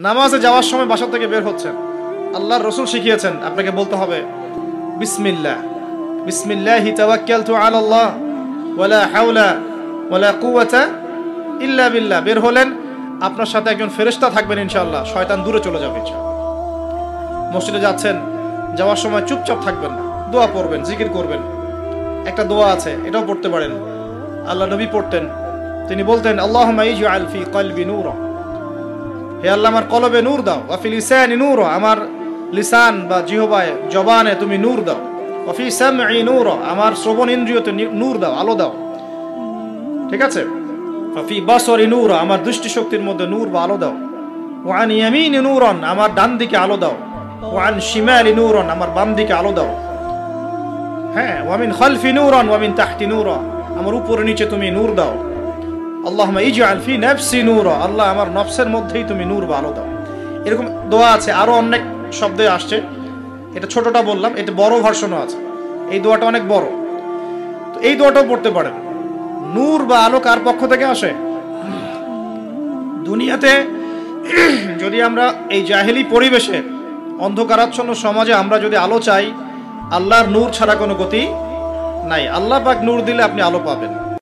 নামাজে যাওয়ার সময় বাসা থেকে বের হচ্ছেন, আল্লাহর রাসূল শিখিয়েছেন আপনাকে বলতে হবে বিসমিল্লাহ, বিসমিল্লাহি তাওয়াক্কালতু আলাল্লাহ ওয়ালা হাওলা ওয়ালা কুওয়াতা ইল্লা বিল্লাহ। বের হলেন, আপনার সাথে একজন ফেরেশতা থাকবেন ইনশাআল্লাহ, শয়তান দূরে চলে যাবে ইনশাআল্লাহ। মসজিদে যাচ্ছেন, যাওয়ার সময় চুপচাপ থাকবেন না, দোয়া পড়বেন, জিকির করবেন। একটা দোয়া আছে, এটাও পড়তে পারেন, আল্লাহ নবী পড়তেন। তিনি বলতেন আল্লাহুম্মা ইজআল ফি কলবি নূরা, হে আল্লাহ আমার কলবে নূর দাও, ওয়া ফি লিসানি নূরা, আমার লিসান বা জিহবায় জবানে তুমি নূর দাও, ওয়া ফি সামঈ নূরা, আমার শ্রবণ ইন্দ্রিয়তে নূর দাও, আলো দাও। ঠিক আছে, ওয়া ফি বাসরি নূরা, আমার দৃষ্টি শক্তির মধ্যে নূর বা আলো দাও, ওয়া আন ইয়ামিনি নূরান, আমার ডান দিকে আলো দাও, ওয়া আন শিমালি নূরান, আমার বাম দিকে আলো দাও। হ্যাঁ, ওয়া মিন খালফি নূরান ওয়া মিন তাহতি নূরা, আমার উপরে নিচে তুমি নূর দাও। আল্লাহুম্মা ইজআল ফি নাফসি নূরা, আল্লাহ আমার নফসের মধ্যেই তুমি নূর বা আলো দাও। এরকম দোয়া আছে, আরো অনেক শব্দে আসছে। এটা ছোটটা বললাম, এটা বড় ভার্সনও আছে। এই দোয়াটা অনেক বড়, তো এই দোয়াটাও পড়তে পারেন। নূর বা আলো কার পক্ষ থেকে আসে? দুনিয়াতে যদি আমরা এই জাহেলি পরিবেশে, অন্ধকারাচ্ছন্ন সমাজে আমরা যদি আলো চাই, আল্লাহর নূর ছাড়া কোনো গতি নাই। আল্লাহ পাক নূর দিলে আপনি আলো পাবেন।